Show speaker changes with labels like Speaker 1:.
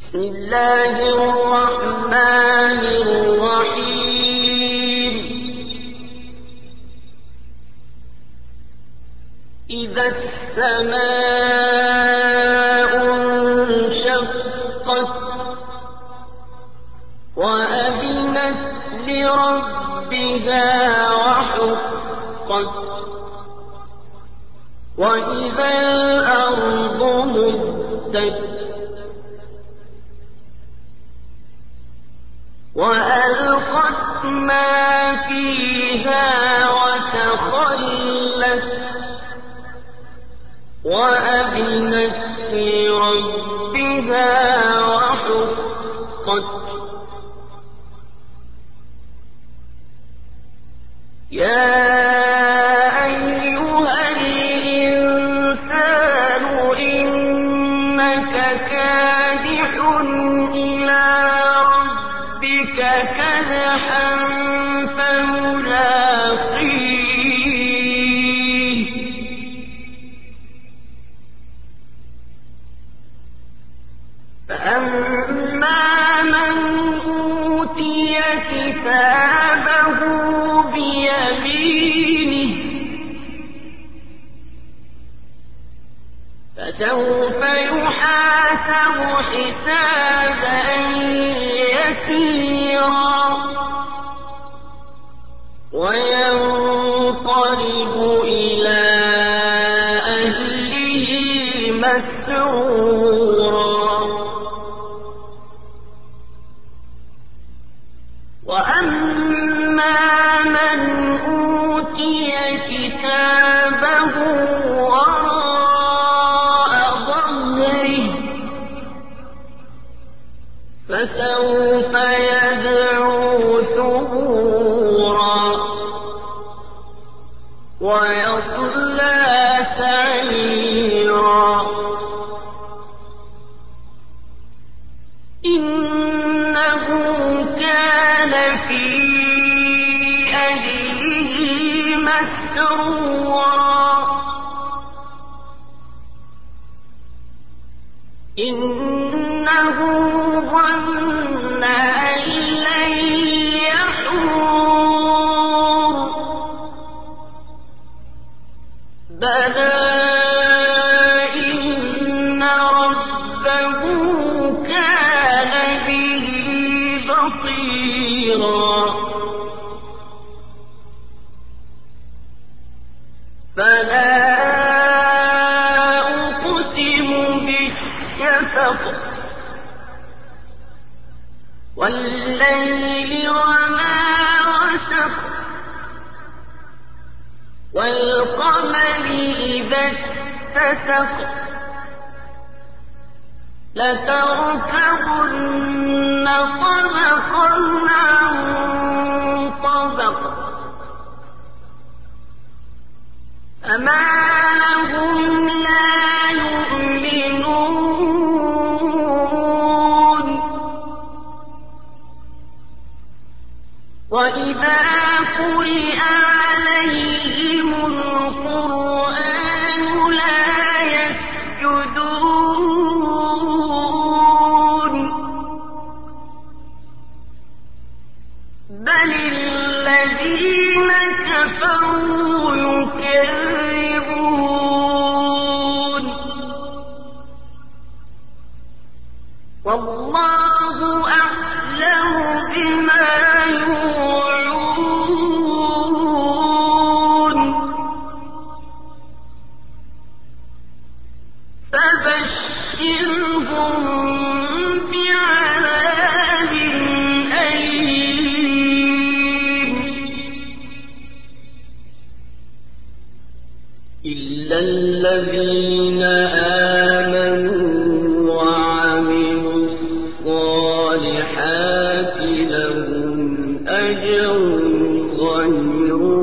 Speaker 1: بسم الله الرحمن الرحيم. إذا السماء انشقت وأذنت لربها وحقت وإذا الأرض مدت وألقت ما فيها وتخلت وأذنت لربها وحقت يا أيها الإنسان إنك كادح إلى ربك كدحا فملاقيه فأما من أوتي كتابه بيمينه فسوف يحاسب حسابا يسيرا وينقلب إلى أهله مسرورا وأما من أوتي كتابه وراء ظهره فسوف يدعو ثبورا ويصلى سعيرا إنه كان في أهله مسرورا إنه ظن أن لن يحور بلى إن ربه كان به بصيرا فلا أقسم بالشفق والليل وما وسق والقمر إذا اتسق لتركبن طبقا عن طبق فما لهم لا يؤمنون وإذا قرئ عليهم القرآن لا يسجدون بل الذين كفروا يكذبون والله أعلم بما يوعون فبشرهم بعذاب أليم إلا الذين آمنوا وعملوا الصالحات لهم أجر غير